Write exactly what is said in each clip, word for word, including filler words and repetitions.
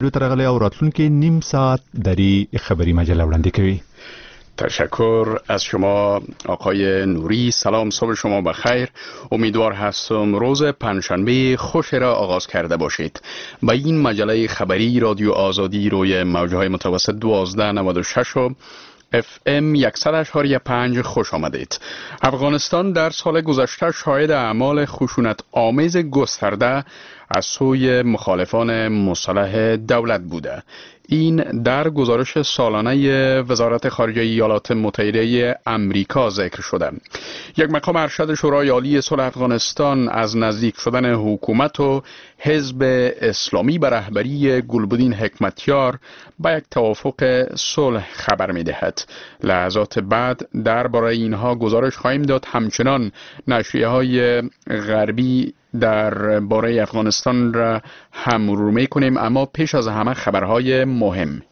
لوترغلی او راتلونکي نیم ساعت دری خبری مجله وړاندې کوي. تشکر از شما آقای نوری. سلام، صبح شما بخیر. امیدوار هستم روز پنجشنبه خوش را آغاز کرده باشید. با این مجله خبری رادیو آزادی روی موجهای متوسط دوازده نود و شش و اف ام صد و شش و پنج خوش آمدید. افغانستان در سال گذشته شاهد اعمال خشونت آمیز گسترده از سوی مخالفان مسلح دولت بوده. این در گزارش سالانه وزارت خارجه ایالات متحده امریکا ذکر شده. یک مقام ارشد شورای عالی صلح افغانستان از نزدیک شدن حکومت و حزب اسلامی به رهبری گلبدین حکمتیار با یک توافق صلح خبر می دهد. لحظات بعد درباره اینها گزارش خواهیم داد. همچنان نشریه های غربی در باره افغانستان را هم مرور می کنیم، اما پیش از همه خبرهای مهم.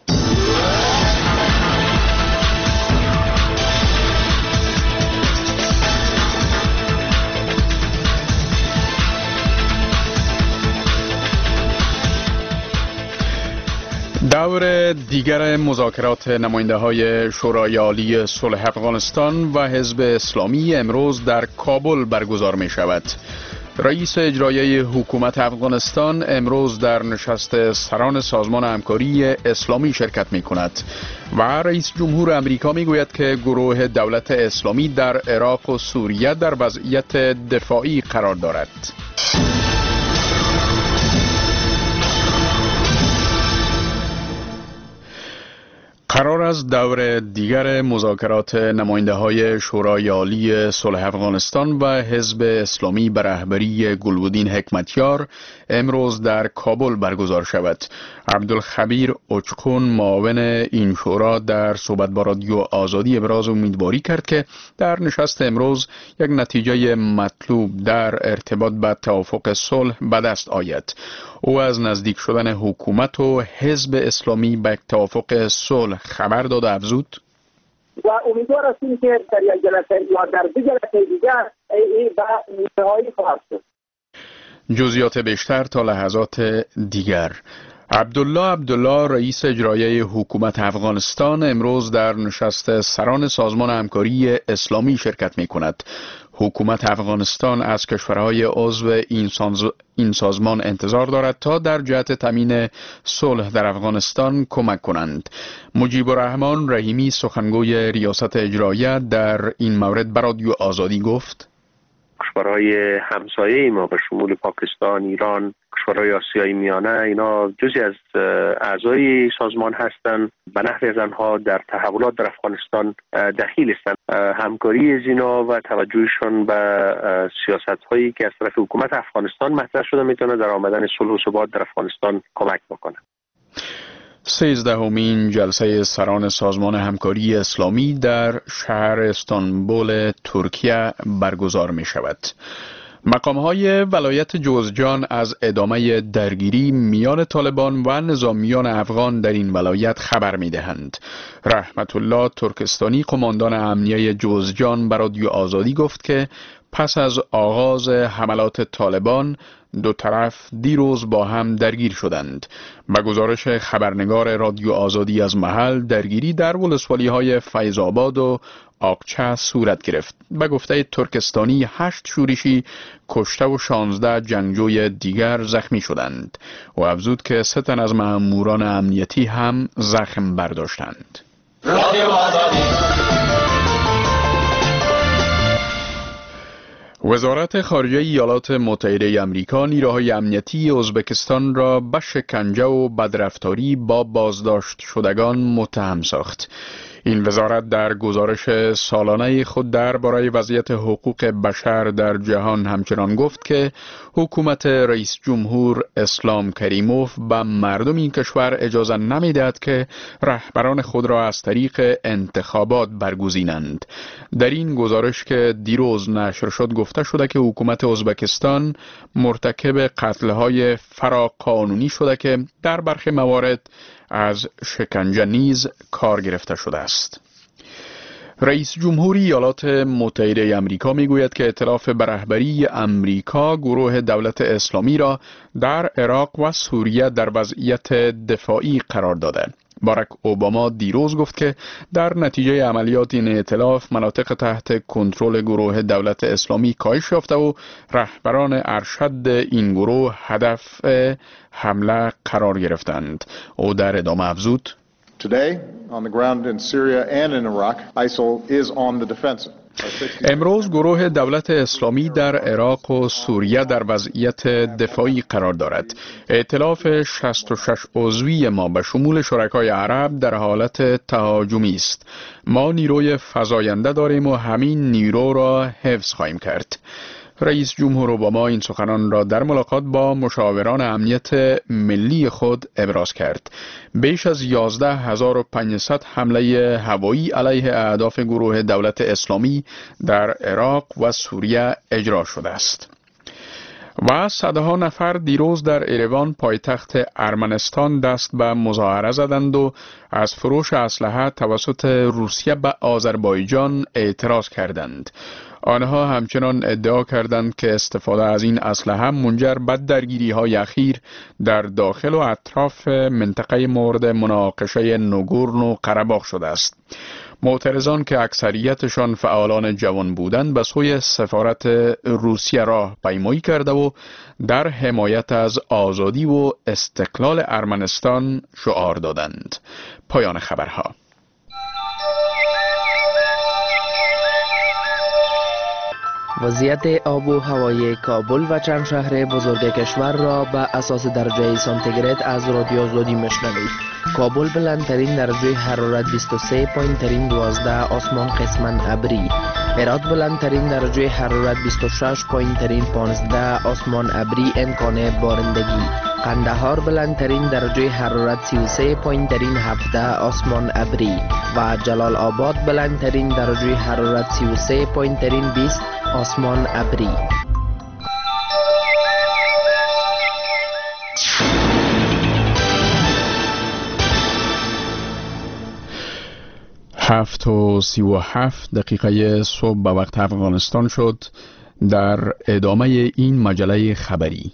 دور دیگر مذاکرات نماینده های شورای عالی صلح افغانستان و حزب اسلامی امروز در کابل برگزار می شود. رئیس اجرایی حکومت افغانستان امروز در نشست سران سازمان همکاری اسلامی شرکت می کند و رئیس جمهور امریکا می گوید که گروه دولت اسلامی در عراق و سوریه در وضعیت دفاعی قرار دارد. قرار است دور دیگر مذاکرات نماینده های شورای عالی صلح افغانستان و حزب اسلامی به رهبری گلبدین حکمتیار امروز در کابل برگزار شود. عبدالخبیر اچقون معاون این شورا در صحبت با رادیو آزادی ابراز امیدواری کرد که در نشست امروز یک نتیجه مطلوب در ارتباط با توافق صلح به دست آید. او از نزدیک شدن حکومت و حزب اسلامی به توافق صلح خبر داد و افزود: و امیدوار هستیم که در یک جلسه یا در دو جلسه دیگر این به نهایی خواهد شد. جزئیات بیشتر تا لحظات دیگر. عبدالله عبدالله رئیس اجرایی حکومت افغانستان امروز در نشست سران سازمان همکاری اسلامی شرکت می کند. حکومت افغانستان از کشورهای عضو این سازمان انتظار دارد تا در جهت تامین صلح در افغانستان کمک کنند. مجیب الرحمن رحیمی سخنگوی ریاست اجراییه در این مورد به رادیو آزادی گفت: کشورهای همسایه ما به شمول پاکستان، ایران، کشورهای آسیای میانه، اینا جزئی از اعضای سازمان هستند. به نحوی از آنها در تحولات در افغانستان دخیل هستند. همکاری از اینا و توجهشون به سیاست هایی که از طرف حکومت افغانستان مطرح شده میتونه در آمدن صلح و ثبات در افغانستان کمک بکنه. سیزدهمین جلسه سران سازمان همکاری اسلامی در شهر استانبول ترکیه برگزار می شود. مقام‌های ولایت جوزجان از ادامه درگیری میان طالبان و نظامیان افغان در این ولایت خبر می‌دهند. رحمت الله ترکستانی قماندان امنیه جوزجان به رادیو آزادی گفت که پس از آغاز حملات طالبان دو طرف دیروز با هم درگیر شدند. به گزارش خبرنگار رادیو آزادی از محل، درگیری در ولسوالی‌های فیض آباد و آقچه صورت گرفت. به گفته ترکستانی هشت شورشی کشته و شانزده جنگجوی دیگر زخمی شدند و افزود که سه تن از ماموران امنیتی هم زخم برداشتند. وزارت خارجه ایالات متحده امریکا نیروهای امنیتی ازبکستان را به شکنجه و بدرفتاری با بازداشت شدگان متهم ساخت. این وزارت در گزارش سالانه خود درباره وضعیت حقوق بشر در جهان همچنان گفت که حکومت رئیس جمهور اسلام کریموف به مردم این کشور اجازه نمیدهد که رهبران خود را از طریق انتخابات برگزینند. در این گزارش که دیروز نشر شد گفته شده که حکومت ازبکستان مرتکب قتل‌های فراقانونی شده که در برخی موارد از شکنجه نیز کار گرفته شده است. رئیس جمهوری ایالات متحده آمریکا میگوید که ائتلاف به رهبری آمریکا گروه دولت اسلامی را در عراق و سوریه در وضعیت دفاعی قرار داده. باراک اوباما دیروز گفت که در نتیجه عملیات این ائتلاف مناطق تحت کنترل گروه دولت اسلامی کاهش یافته و رهبران ارشد این گروه هدف حمله قرار گرفتند. او در ادامه افزود: Today, on the ground in Syria and in Iraq, I S I L is on the defensive. امروز گروه دولت اسلامی در عراق و سوریه در وضعیت دفاعی قرار دارد. ائتلاف شصت و شش عضوی ما به شمول شرکای عرب در حالت تهاجمی است. ما نیروی فزاینده داریم و همین نیرو را حفظ خواهیم کرد. رئیس جمهور اوباما این سخنان را در ملاقات با مشاوران امنیت ملی خود ابراز کرد. بیش از یازده هزار و پانصد حمله هوایی علیه اهداف گروه دولت اسلامی در عراق و سوریه اجرا شده است. و صدها نفر دیروز در اریوان پایتخت ارمنستان دست به مظاهره زدند و از فروش اسلحه توسط روسیه به آذربایجان اعتراض کردند. آنها همچنان ادعا کردند که استفاده از این اسلحه منجر به درگیری‌های اخیر در داخل و اطراف منطقه مورد مناقشه نگورنو قره‌باغ شده است. معترضان که اکثریتشان فعالان جوان بودند به سوی سفارت روسیه راه پیمایی کرده و در حمایت از آزادی و استقلال ارمنستان شعار دادند. پایان خبرها. وضعیت آب و هوای کابل و چند شهر بزرگ کشور را به اساس درجه سانتیگراد از رادیو زودی میشنوید. کابل بلندترین درجه حرارت بیست و سه پایینترین دوازده، آسمان قسماً ابری. هرات بلندترین درجه حرارت بیست و شش پایینترین پانزده، آسمان ابری، امکان بارندگی. قندهار بلندترین درجه حرارت سی و سه پایینترین هفده، آسمان ابری. و جلال آباد بلندترین درجه حرارت سی و سه پایینترین بیست، آسمان ابری. هفت و سی و هفت دقیقه صبح به وقت افغانستان شد. در ادامه این مجله خبری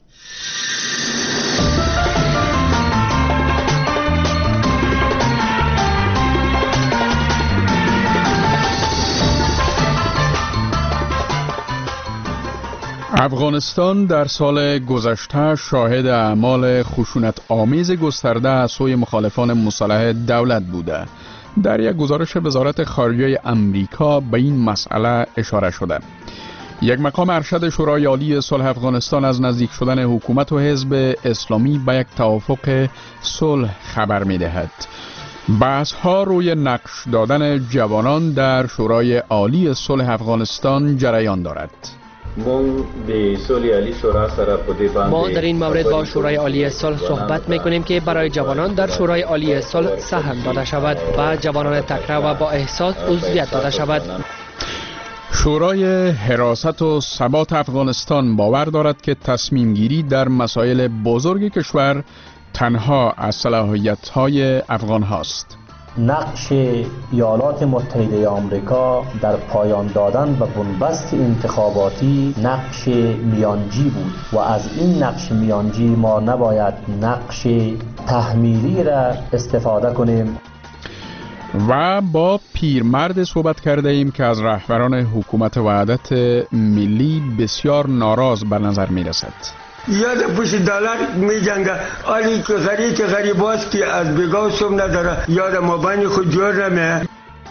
افغانستان در سال گذشته شاهد اعمال خشونت آمیز گسترده از سوی مخالفان مسلح دولت بوده. در یک گزارش وزارت خارجه امریکا به این مسئله اشاره شده. یک مقام ارشد شورای عالی صلح افغانستان از نزدیک شدن حکومت و حزب اسلامی به یک توافق صلح خبر می دهد. بحث ها روی نقش دادن جوانان در شورای عالی صلح افغانستان جریان دارد. ما در این مورد با شورای عالی صلح صحبت میکنیم که برای جوانان در شورای عالی صلح سهم داده شود و جوانان تکره و با احساس عضویت داده شود. شورای حراست و ثبات افغانستان باور دارد که تصمیم گیری در مسائل بزرگ کشور تنها از صلاحیت‌های افغان هاست. نقش ایالات متحده آمریکا در پایان دادن به بنبست انتخاباتی نقش میانجی بود و از این نقش میانجی ما نباید نقش تحمیلی را استفاده کنیم. و با پیرمرد صحبت کرده ایم که از رهبران حکومت وحدت ملی بسیار ناراض به نظر می رسد. یاد پوش دلار می جنگه آلی که غریب که غریب است که از بگاه سوم نداره یاد مبانی خود جور نمیه.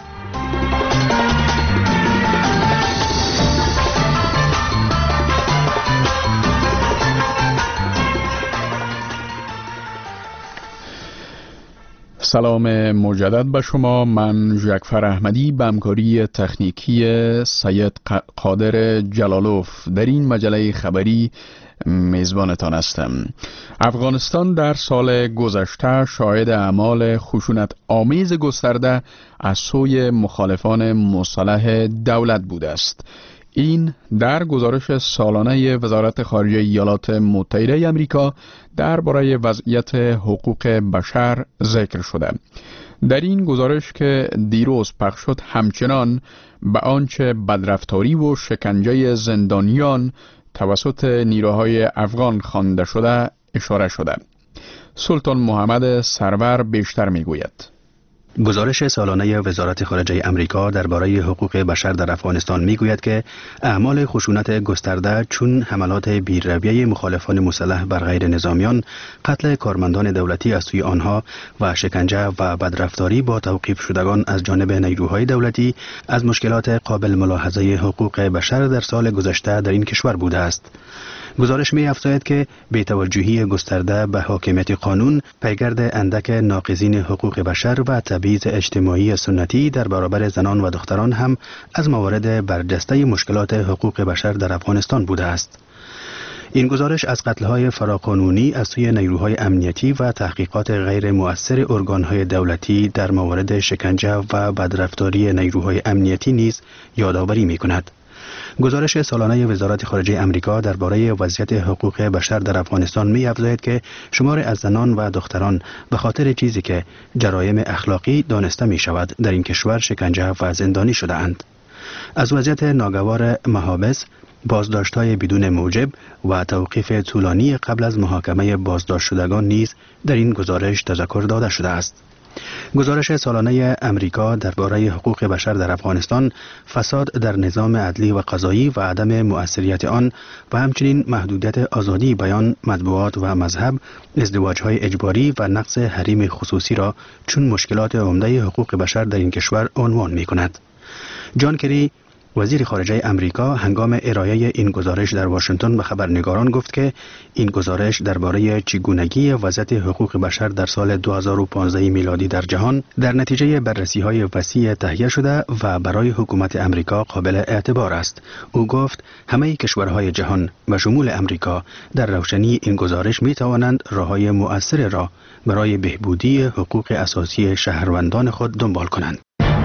سلام مجدد به شما. من جعفر احمدی به همکاری تکنیکی سید قادر جلالوف در این مجله خبری میزبانتان هستم. افغانستان در سال گذشته شاهد اعمال خشونت آمیز گسترده از سوی مخالفان مسلح دولت بوده است. این در گزارش سالانه وزارت خارجه ایالات متحده آمریکا درباره وضعیت حقوق بشر ذکر شده. در این گزارش که دیروز پخش شد همچنان به آنچه بدرفتاری و شکنجه زندانیان توسط نیروهای افغان خوانده شده اشاره شده. سلطان محمد سرور بیشتر میگوید. گزارش سالانه وزارت خارجه امریکا درباره حقوق بشر در افغانستان میگوید که اعمال خشونت گسترده چون حملات بی‌رویه مخالفان مسلح بر غیر نظامیان، قتل کارمندان دولتی از سوی آنها و شکنجه و بدرفتاری با توقیف شدگان از جانب نیروهای دولتی از مشکلات قابل ملاحظه حقوق بشر در سال گذشته در این کشور بوده است. گزارش می افزاید که بی‌توجهی گسترده به حاکمیت قانون، پیگرد اندک ناقضین حقوق بشر و تبعیض اجتماعی سنتی در برابر زنان و دختران هم از موارد برجسته مشکلات حقوق بشر در افغانستان بوده است. این گزارش از قتل‌های فراقانونی از سوی نیروهای امنیتی و تحقیقات غیر مؤثر ارگان‌های دولتی در موارد شکنجه و بدرفتاری نیروهای امنیتی نیز یادآوری می‌کند. گزارش سالانه وزارت خارجه امریکا درباره وضعیت حقوق بشر در افغانستان می افزاید که شمار از زنان و دختران به خاطر چیزی که جرایم اخلاقی دانسته می شود در این کشور شکنجه و زندانی شده اند. از وضعیت ناگوار محابس، بازداشت‌های بدون موجب و توقیف طولانی قبل از محاکمه بازداشت شدگان نیز در این گزارش تذکر داده شده است. گزارش سالانه امریکا درباره حقوق بشر در افغانستان، فساد در نظام عدلی و قضایی و عدم مؤثریت آن و همچنین محدودیت آزادی بیان، مطبوعات و مذهب، ازدواج‌های اجباری و نقض حریم خصوصی را چون مشکلات عمده حقوق بشر در این کشور عنوان می‌کند. جان کری، وزیر خارجه امریکا، هنگام ارائه این گزارش در واشنگتن به خبرنگاران گفت که این گزارش درباره چگونگی وضعیت حقوق بشر در سال دو هزار و پانزده میلادی در جهان در نتیجه بررسی‌های وسیع تهیه شده و برای حکومت امریکا قابل اعتبار است. او گفت همه کشورهای جهان و شمول امریکا در روشنی این گزارش می توانند راه‌های مؤثر را برای بهبودی حقوق اساسی شهروندان خود دنبال کنند.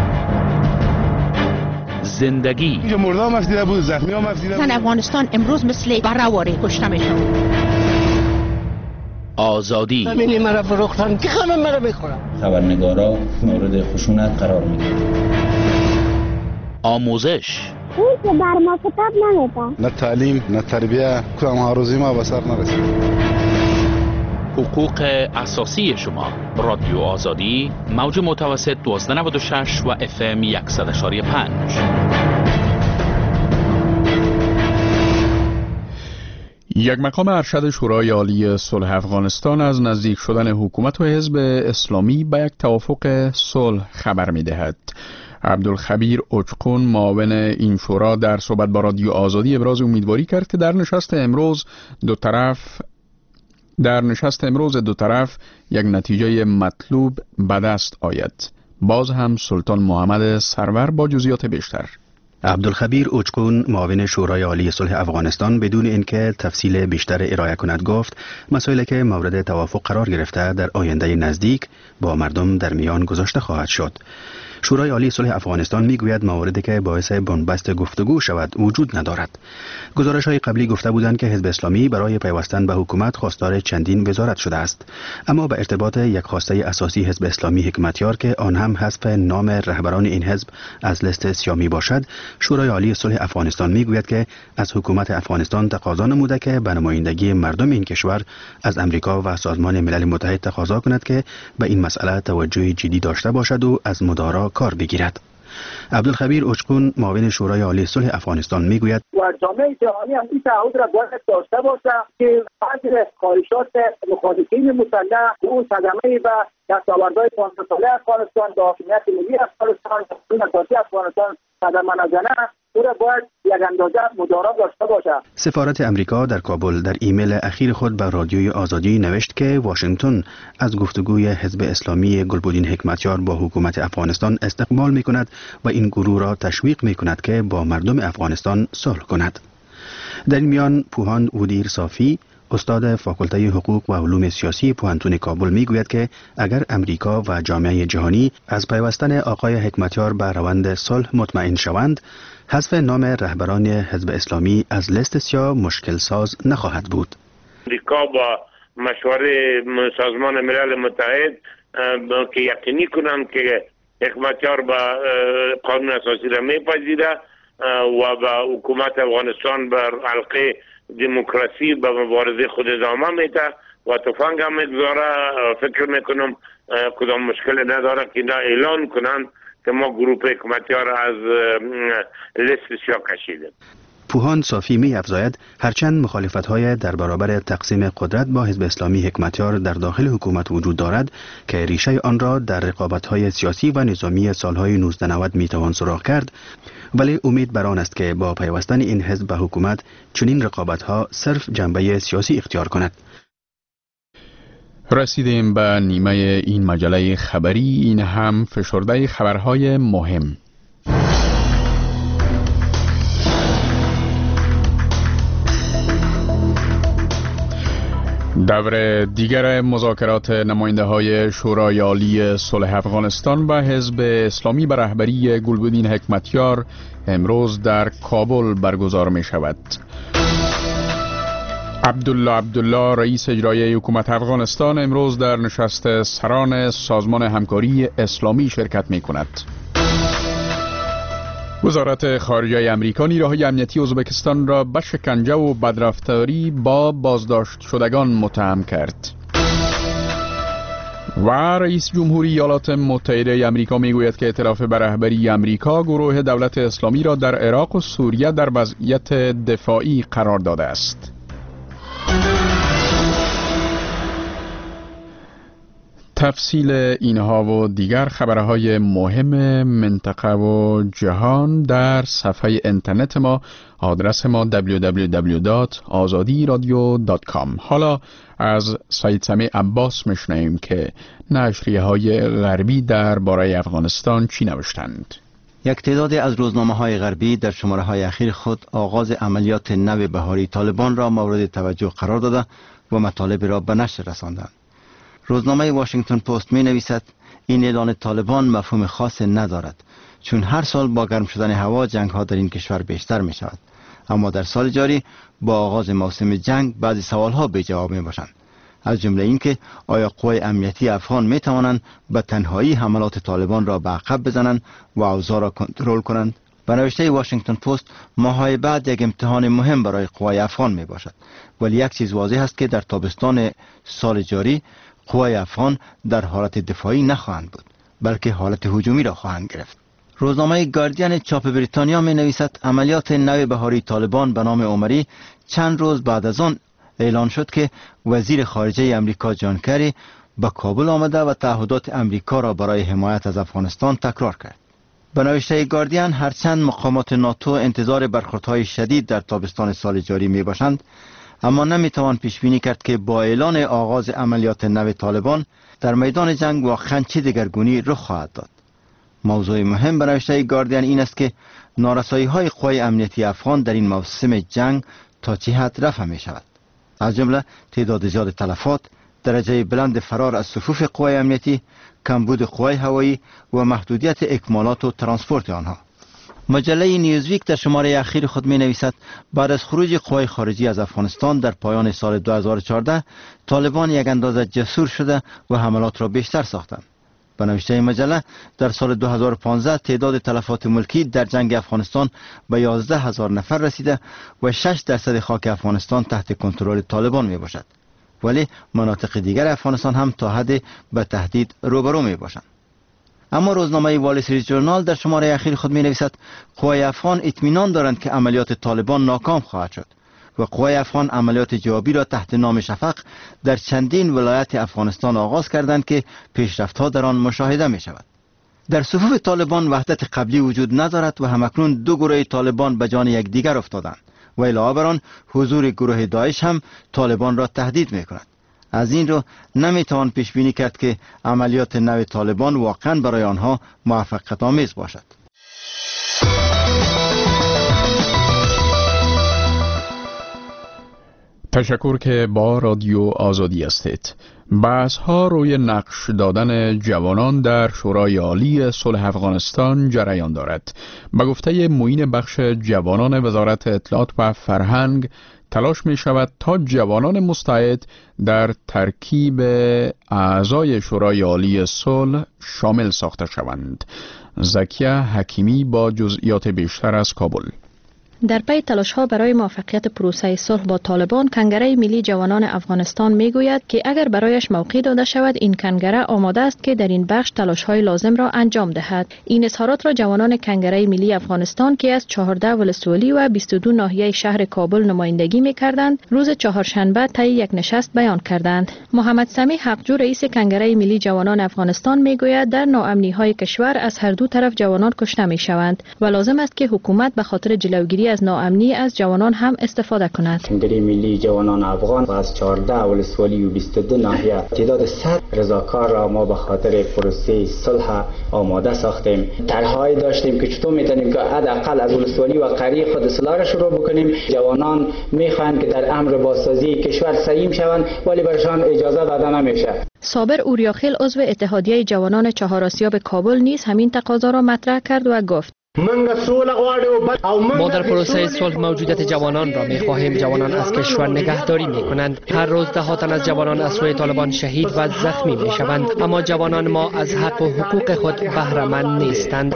زندگی اینجا مرده هم افزیده بود، زخمی هم افزیده بود. زن افغانستان امروز مثل برهواره کشته میشن. آزادی همینی مرا فروختن که همه مرا بخورن. خبرنگارا مورد خشونت قرار میگیرن. آموزش اون که بر ما کتاب نمیده. نه تعلیم نه تربیه، کدام هاروزی ما به سر نرسید. حقوق اساسی شما. رادیو آزادی، موج متوسط دوازده نود و شش و اف ام صد و پنج. یک مقام ارشد شورای عالی صلح افغانستان از نزدیک شدن حکومت و حزب اسلامی به یک توافق صلح خبر می دهد. عبدالخبیر اوچقون، معاون این شورا، در صحبت با رادیو آزادی ابراز امیدواری کرد که در نشست امروز دو طرف در نشست امروز دو طرف یک نتیجه مطلوب به دست آید. باز هم سلطان محمد سرور با جزئیات بیشتر. عبدالخبیر اوچقون، معاون شورای عالی صلح افغانستان، بدون اینکه تفصیل بیشتر ارائه کند گفت مسائلی که مورد توافق قرار گرفته در آینده نزدیک با مردم در میان گذاشته خواهد شد. شورای عالی صلح افغانستان میگوید مواردی که باعث بنبست گفتگو شود وجود ندارد. گزارش‌های قبلی گفته بودند که حزب اسلامی برای پیوستن به حکومت خواستار چندین وزارت شده است، اما به ارتباط یک خواسته اساسی حزب اسلامی حکمتیار که آن هم حذف نام رهبران این حزب از لیست سیامی باشد، شورای عالی صلح افغانستان میگوید که از حکومت افغانستان تقاضا نموده که به نمایندگی مردم این کشور از امریکا و سازمان ملل متحد تقاضا کند که به این مسئله توجه جدی داشته باشد و از مدارا کار بگیرد. عبدالخبیر اوچقون، معاون شورای عالی صلح افغانستان میگوید و جامعه جهانی هم این تعهد را باید داشته باشد که بعضی خواهشات مخالفین مسلح اون صدمه و دستاوردهای پانزده ساله افغانستان به حاکمیت ملی افغانستان و اساسی افغانستان صدمه نزنه، او را باید یک اندازه مدارا داشته باشد. سفارت امریکا در کابل در ایمیل اخیر خود به رادیوی آزادی نوشت که واشنگتن از گفتگوی حزب اسلامی گلبدین حکمتیار با حکومت افغانستان استقبال می کند و این گروه را تشویق می کند که با مردم افغانستان صلح کند. در این میان پوهان ودیر صافی، استاد فاکولته حقوق و علوم سیاسی پوهنتون کابل میگوید که اگر امریکا و جامعه جهانی از پیوستن آقای حکمتیار به روند صلح مطمئن شوند، حذف نام رهبران حزب اسلامی از لیست سیاه مشکل ساز نخواهد بود. امریکا با مشوره سازمان ملل متحد که یقینی کنند که حکمتیار به قانون اساسی را میپذیره و به حکومت افغانستان بر حلقه دموکراسی به مبارزه خود ادامه میده و تفنگ هم میگذاره. فکر میکنم کدام مشکل نداره که اینا اعلان کنند که ما گروپ حکمتیار از لیست سیاه کشیدیم. پوهان صافی می افزاید هرچند مخالفت‌های در برابر تقسیم قدرت با حزب اسلامی حکمتیار در داخل حکومت وجود دارد که ریشه آن را در رقابت‌های سیاسی و نظامی سالهای نوزده نود می توان سراغ کرد، ولی امید بر آن است که با پیوستن این حزب به حکومت چنین رقابت‌ها صرف جنبه سیاسی اختیار کند. رسیدیم به نیمه این مجله خبری. این هم فشرده خبرهای مهم. دور دیگر مذاکرات نماینده های شورای عالی صلح افغانستان و حزب اسلامی به رهبری گلبدین حکمتیار امروز در کابل برگزار می شود. عبدالله عبدالله رئیس اجرایی حکومت افغانستان امروز در نشست سران سازمان همکاری اسلامی شرکت می کند. وزارت خارجه امریکا نیروهای امنیتی ازبکستان را به شکنجه و بدرفتاری با بازداشت شدگان متهم کرد. و رئیس جمهوری ایالات متحده امریکا میگوید که ائتلاف به رهبری امریکا گروه دولت اسلامی را در عراق و سوریه در وضعیت دفاعی قرار داده است. تفصیل اینها و دیگر خبرهای مهم منطقه و جهان در صفحه اینترنت ما، آدرس ما دبلیو دبلیو دبلیو دات آزادی رادیو دات کام. حالا از سید سمیع عباس میشنویم که نشریه های غربی در باره افغانستان چی نوشتند. یک تعدادی از روزنامه های غربی در شماره های اخیر خود آغاز عملیات نو بهاری طالبان را مورد توجه قرار داده و مطالب را به نشر رساندند. روزنامه واشنگتن پست می نویسد این اعلان طالبان مفهوم خاص ندارد، چون هر سال با گرم شدن هوا جنگ ها در این کشور بیشتر می شود، اما در سال جاری با آغاز موسم جنگ بعضی سوال ها به جواب می باشند، از جمله اینکه آیا قوای امنیتی افغان می توانند به تنهایی حملات طالبان را به عقب بزنند و اوضاع را کنترل کنند. به نوشته واشنگتن پست ماه‌های بعد یک امتحان مهم برای قوای افغان می باشد، ولی یک چیز واضح است که در تابستان سال جاری قوای افغان در حالت دفاعی نخواهند بود، بلکه حالت هجومی را خواهند گرفت. روزنامه گاردین چاپ بریتانیا می نویسد عملیات نو بهاری طالبان به نام عمری چند روز بعد از آن اعلان شد که وزیر خارجه امریکا جان کری به کابل آمده و تعهدات امریکا را برای حمایت از افغانستان تکرار کرد. به نوشته گاردین هرچند مقامات ناتو انتظار برخوردهای شدید در تابستان سال جاری می باشند، اما نمیتوان پیش بینی کرد که با اعلان آغاز عملیات نو طالبان در میدان جنگ واقعا چه دگرگونی رخ خواهد داد. موضوع مهم به نوشته گاردین این است که نارسایی های قوای امنیتی افغان در این موسم جنگ تا چه حد رفع می شود، از جمله تعداد زیاد تلفات، درجه بلند فرار از صفوف قوای امنیتی، کمبود قوای هوایی و محدودیت اکمالات و ترانسپورت آنها. مجله نیوزویک در شماره اخیر خود می نویسد بعد از خروج قوای خارجی از افغانستان در پایان سال دو هزار و چهارده طالبان یک اندازه جسور شده و حملات را بیشتر ساختند. به نوشته مجله در سال دو هزار و پانزده تعداد تلفات ملکی در جنگ افغانستان به یازده هزار نفر رسیده و شش درصد خاک افغانستان تحت کنترل طالبان می باشد، ولی مناطق دیگر افغانستان هم تا حد به تهدید روبرو می باشند. اما روزنامه وال استریت ژورنال در شماره اخیر خود می نویسد قوای افغان اطمینان دارند که عملیات طالبان ناکام خواهد شد و قوای افغان عملیات جوابی را تحت نام شفق در چندین ولایت افغانستان آغاز کردند که پیشرفت‌ها در آن مشاهده می شود. در صفوف طالبان وحدت قبلی وجود ندارد و همکنون دو گروه طالبان به جان یکدیگر افتادند و علاوه بر آن حضور گروه داعش هم طالبان را تهدید می کند. از این رو نمیتوان پیش بینی کرد که عملیات نو طالبان واقعا برای آنها موفقیت آمیز باشد. تشکر که با رادیو آزادی هستید. بحث ها روی نقش دادن جوانان در شورای عالی صلح افغانستان جریان دارد. به گفته معین بخش جوانان وزارت اطلاعات و فرهنگ، تلاش می شود تا جوانان مستعد در ترکیب اعضای شورای عالی صلح شامل ساخته شوند. زکیه حکیمی با جزئیات بیشتر از کابل. در پی تلاش‌ها برای موفقیت پروسه صلح با طالبان، کنگره ملی جوانان افغانستان میگوید که اگر برایش موقع داده شود، این کنگره آماده است که در این بخش تلاش‌های لازم را انجام دهد. این اظهارات را جوانان کنگره ملی افغانستان که از چهارده ولسوالی و بیست و دو ناحیه شهر کابل نمایندگی می‌کردند، روز چهارشنبه طی یک نشست بیان کردند. محمد سمیع حقجو رئیس کنگره ملی جوانان افغانستان میگوید در ناامنی‌های کشور از هر دو طرف جوانان کشته می‌شوند و لازم است که حکومت به خاطر جلوگیری از ناامنی از جوانان هم استفاده کند. کنگره ملی جوانان افغان و از چهارده ولسوالی و بیست و دو ناحیه تعداد صد رضاکار را ما به خاطر پروسه صلح آماده ساختیم. طرح‌هایی داشتیم که چطور میتونیم که حداقل از ولسوالی و قریه خود اصلاح را شروع بکنیم. جوانان میخواهند که در امر بازسازی کشور سهیم شوند ولی برشان اجازه داده نمیشه. صابر اوریاخیل عضو اتحادیه جوانان چهار آسیاب کابل نیز همین تقاضا را مطرح کرد و گفت: ما در پروسه صلح موجودیت جوانان را می‌خواهیم. جوانان از کشور نگهداری می‌کنند. هر روز ده ها تن از جوانان از سوی طالبان شهید و زخمی می‌شوند، اما جوانان ما از حق و حقوق خود بهره مند نیستند.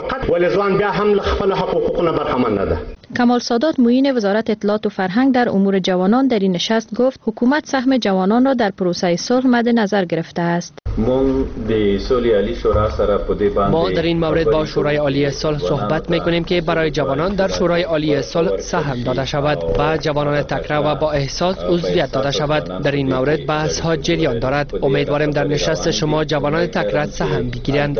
کمال سادات معین وزارت اطلاعات و فرهنگ در امور جوانان در این نشست گفت حکومت سهم جوانان را در پروسه صلح مد نظر گرفته است. ما در این مورد با شورای عالی صلح صحبت میکنیم که برای جوانان در شورای عالی صلح سهم داده شود و جوانان تکره و با احساس عضویت داده شود. در این مورد بحث ها جریان دارد. امیدواریم در نشست شما جوانان تکره سهم بگیرند.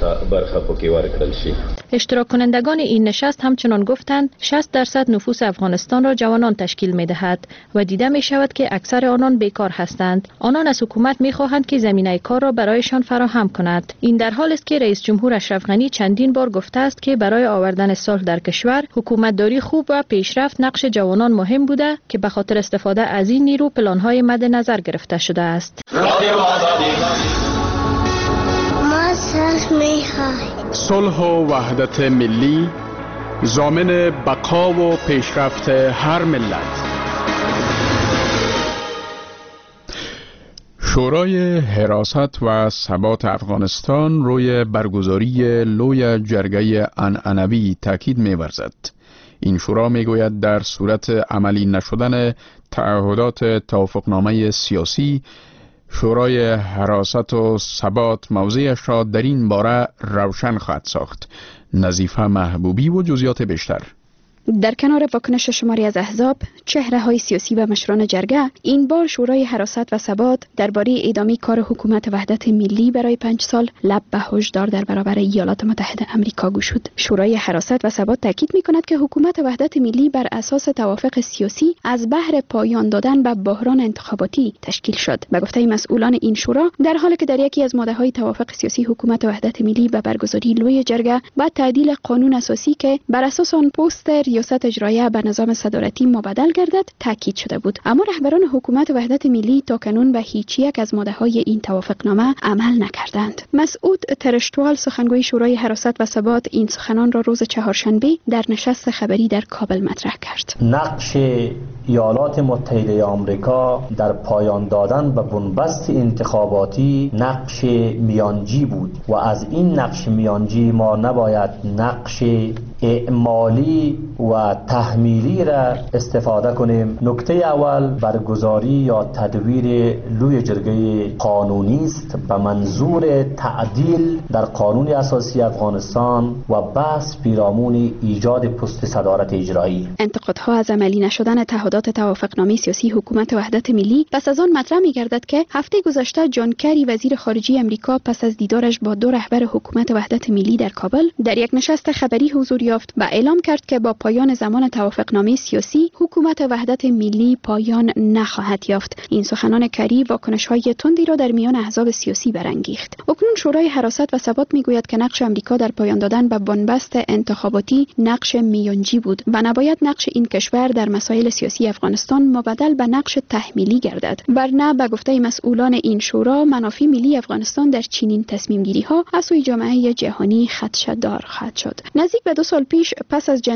اشتراک کنندگان این نشست همچنان گفتند شصت درصد نفوس افغانستان را جوانان تشکیل می‌دهد و دیده می‌شود که اکثر آنان بیکار هستند. آنان از حکومت می‌خواهند که زمینه کار را برایشان فراهم کند. این در حالی است که رئیس جمهور اشرف غنی چندین بار گفته است که برای آوردن صلح در کشور حکومتداری خوب و پیشرفت نقش جوانان مهم بوده که به خاطر استفاده از این نیرو پلان‌های مد نظر گرفته شده است. صلح و وحدت ملی ضامن بقا و پیشرفت هر ملت. شورای حراست و ثبات افغانستان روی برگزاری لوی جرگه عنعنوی تاکید می‌ورزد. این شورا میگوید در صورت عملی نشدن تعهدات توافقنامه سیاسی، شورای حراست و ثبات موضعش را در این باره روشن خواهد ساخت. نظیفه محبوبی و جزئیات بیشتر. در کنار واکنش شماری از احزاب، چهره‌های سیاسی و مشران جرگه، این بار شورای حراست و ثبات درباره ادامه کار حکومت وحدت ملی برای پنج سال لب به هشدار در برابر ایالات متحده آمریکا گشود. شورای حراست و ثبات تاکید می‌کند که حکومت وحدت ملی بر اساس توافق سیاسی از بهر پایان دادن به بحران انتخاباتی تشکیل شد. به گفته مسئولان این شورا، در حالی که در یکی از ماده‌های توافق سیاسی حکومت وحدت ملی به برگزاری لوی جرگه و تعدیل قانون اساسی که بر اساس آن پست ریاست اجرایه به نظام صدارتی مبدل گردد تاکید شده بود، اما رهبران حکومت وحدت ملی تاکنون به هیچ یک از ماده‌های این توافقنامه عمل نکردند. مسعود ترشتوال سخنگوی شورای حراست و ثبات این سخنان را روز چهارشنبه در نشست خبری در کابل مطرح کرد. نقش ایالات متحده آمریکا در پایان دادن به بنبست انتخاباتی نقش میانجی بود و از این نقش میانجی ما نباید نقش اعمالی و تحمیلی را استفاده کنیم. نکته اول برگزاری یا تدویر لوی جرگه قانونی است به منظور تعدیل در قانون اساسی افغانستان و بحث پیرامون ایجاد پست صدارت اجرایی. انتقادها از عملی نشدن تعهدات توافقنامه سیاسی حکومت وحدت ملی پس از آن مطرح می‌گردد که هفته گذشته جان کری وزیر خارجه امریکا پس از دیدارش با دو رهبر حکومت وحدت ملی در کابل در یک نشست خبری حضور یافت و اعلام کرد که با پایان زمان توافقنامه سیاسی حکومت وحدت ملی پایان نخواهد یافت. این سخنان کری واکنش‌های تندی را در میان احزاب سیاسی برانگیخت. اکنون شورای حراست و ثبات میگوید که نقش آمریکا در پایان دادن به بنبست انتخاباتی نقش میانجی بود و نباید نقش این کشور در مسائل سیاسی افغانستان مبدل به نقش تحمیلی گردد. ورنه به گفته مسئولان این شورا منافع ملی افغانستان در چنین تصمیم گیری ها از سوی جامعه جهانی خدشه‌دار خواهد شد. نزدیک به دو سال پیش پس از جنجالی شدن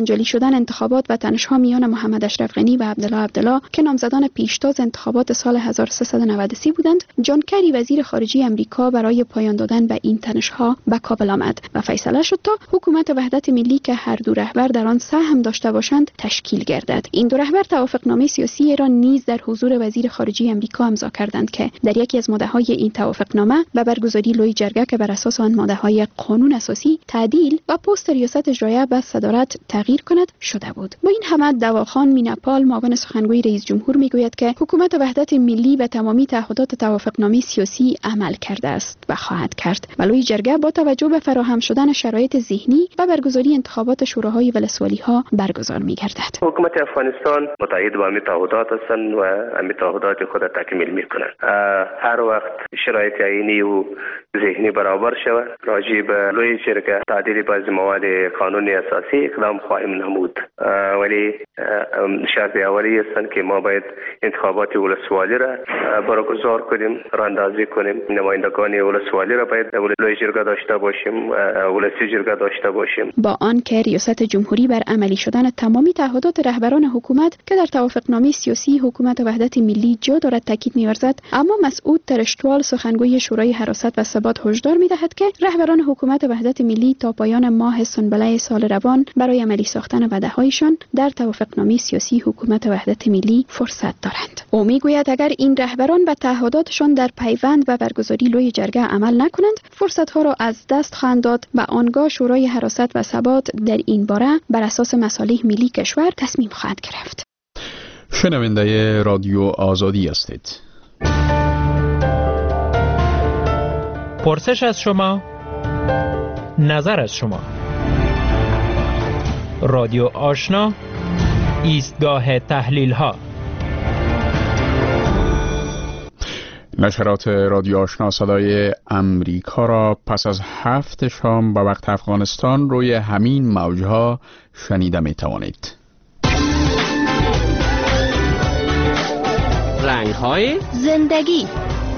شدن انتخابات و تنش‌ها میان محمد اشرف غنی و عبدالله عبدالله که نامزدان پیشتاز انتخابات سال هزار و سیصد و نود و سه بودند، جان کری وزیر خارجه امریکا برای پایان دادن به این تنش‌ها به کابل آمد و فیصله شد تا حکومت وحدت ملی که هر دو رهبر در آن سهم داشته باشند تشکیل گردد. این دو رهبر توافقنامه سیاسی را نیز در حضور وزیر خارجه امریکا امضا کردند که در یکی از ماده‌های این توافقنامه به برگزاری لوی جرگه که بر اساس آن ماده‌های قانون اساسی تعدیل و پست ریاست اجرایه به صدارت تغییر کند شده بود. با این همه دواخان میناپال معاون سخنگوی رئیس جمهور میگوید که حکومت وحدت ملی به تمامی تعهدات توافقنامه سیاسی عمل کرده است و خواهد کرد. و لوی جرگه با توجه به فراهم شدن شرایط ذهنی و برگزاری انتخابات شوراهای ولسوالی‌ها برگزار می‌گردد. حکومت افغانستان متعهد به همین تعهدات هستند و همین تعهدات خود تکمیل می‌کنند. هر وقت شرایط عینی و ذهنی برابر شود راجع به لوی جرگه تعدیل بعضی مواد قانون اساسی اقدام خواهیم نمود، ولی شرط اولی است که ما باید انتخابات ولسوالی را برگزار کنیم، راندازی کنیم. نمایندگان ولسوالی را باید لوی جرگه داشته باشیم، ولسی جرگه داشته باشیم. با آن که ریاست جمهوری بر عملی شدن تمامی تعهدات رهبران حکومت که در توافقنامه سیاسی حکومت وحدت ملی جا دارد تاکید می‌ورزد، اما مسعود ترشتوال سخنگوی شورای حراست و ثبات هشدار می‌دهد که رهبران حکومت وحدت ملی تا پایان ماه سنبله سال روان برای عملی ساختن وعده‌هایشان در توافقنامه سیاسی حکومت وحدت ملی فرصت دارند. او میگوید اگر این رهبران به تعهداتشان در پیوند و برگزاری لوی جرگه عمل نکنند، فرصت‌ها را از دست خواهند داد و آنگاه شورای حراست و ثبات در این باره بر اساس مصالح ملی کشور تصمیم خواهد گرفت. شنونده رادیو آزادی هستید. پرسش از شما، نظر از شما. رادیو آشنا، ایستگاه تحلیل ها. نشرات رادیو آشنا صدای امریکا را پس از هفت شام به وقت افغانستان روی همین موجها شنیده می توانید. رنگ های زندگی.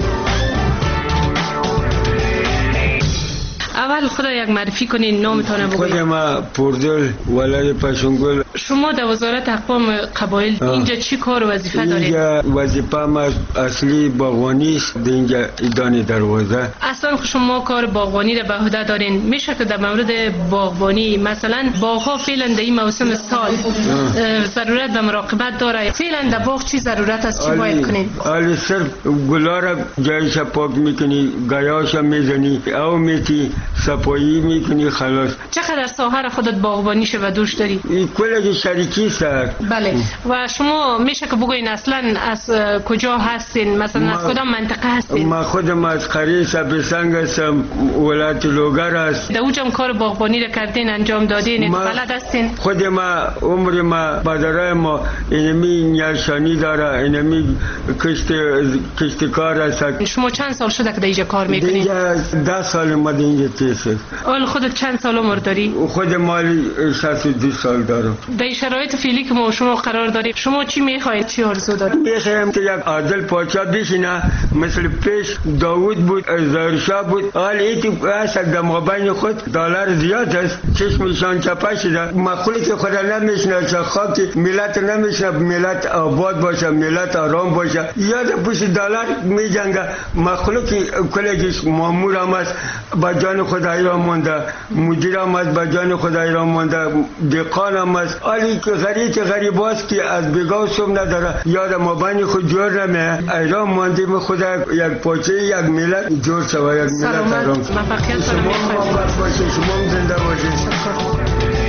اول خدا یک معرفی کنین، نامتان بگویید. خود ما پردل ولد پشنگل. شما در وزارت اقوام قبایل اینجا چی کار و وظیفه دارید؟ اینجا وظیفه ما اصلی باغبانی است، اینجا اداره دروازه. اصلا شما کار باغبانی را به عهده دارین. میشه که در مورد باغبانی مثلا باغ‌ها فعلا در این موسم سال ضرورت به مراقبت داره، فعلا در باغ چی ضرورت است چی باید کنین؟ حالا صرف گلا را جایش پاک میکنی، گیاهاش میزنی، او میتی صفایی میکنی، خلاص. چقدر ساحه خودت باغبانی شه و دوش داری؟ کل شریکی است. بله. و شما میشه که بگوین اصلا از کجا هستین؟ مثلا از کدام منطقه هستین؟ ما خودم از قریه سبزسنگ هستم، ولایت لوگر است. در اوجم کار باغبانی را کردین، انجام دادین، بلد هستین؟ خود ما عمر ما بدرای ما اینمی نیاشانی داره، اینمی کشت کشتکار است. شما چند سال شده که در اینجا کار میکنین؟ اینجا ده سال ما اینجا تیست. اول خودت چند سال عمر داری؟ خود مالی شصت و دو سال دارم. در شرایط فعلی که ما شما قرار داریم، شما چی میخواید، چی آرزو دارید؟ میخوایم که یک عادل پادشاه بشینه، مثل پیش داوود بود، ظاهرشاه بود. حال ایتی هست در مابین خود دلار زیاد است، چشمشان چپه شده. مخلوق خود نمیشناسه، خاک ملت نمیشناسه، ملت آباد باشه، ملت آرام باشه. یاد پوش دلار میجنگه. مخلوق کلگیش مامور هم است، با جان خود ایران مونده، مدیر هم است با جان خود ایران مونده، دقان هم است. حالی که غریب غریب است که از بگاه سوم نداره، یاد مابین خود جور نمیه. ایران مونده به خود یک پاچه یک ملت جور شود، یک ملت آرام. شما آباد باشه، شما زنده باشه.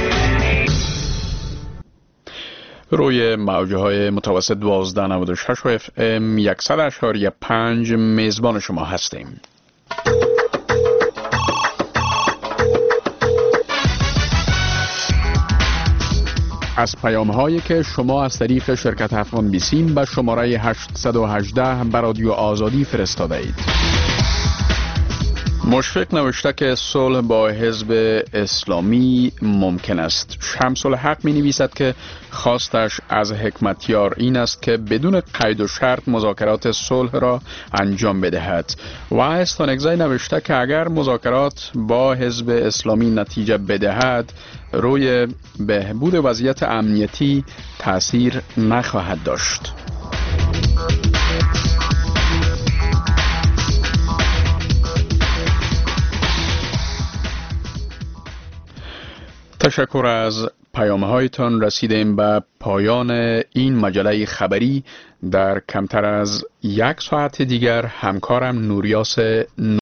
روی موجه های متوسط دوازده نود و شش و اف ام صد اشاری پنج میزبان شما هستیم. از پیام هایی که شما از طریق شرکت افغان بیسیم به شماره هشتصد و هجده به رادیو آزادی فرستاده اید. مشفق نوشته که صلح با حزب اسلامی ممکن است. شمس الحق می نویسد که خواستش از حکمتیار این است که بدون قید و شرط مذاکرات صلح را انجام بدهد. و استانگزی نوشته که اگر مذاکرات با حزب اسلامی نتیجه بدهد روی بهبود وضعیت امنیتی تأثیر نخواهد داشت. تشکر از پیام‌هایتان. رسیدیم به پایان این مجله خبری. در کمتر از یک ساعت دیگر همکارم نوریاس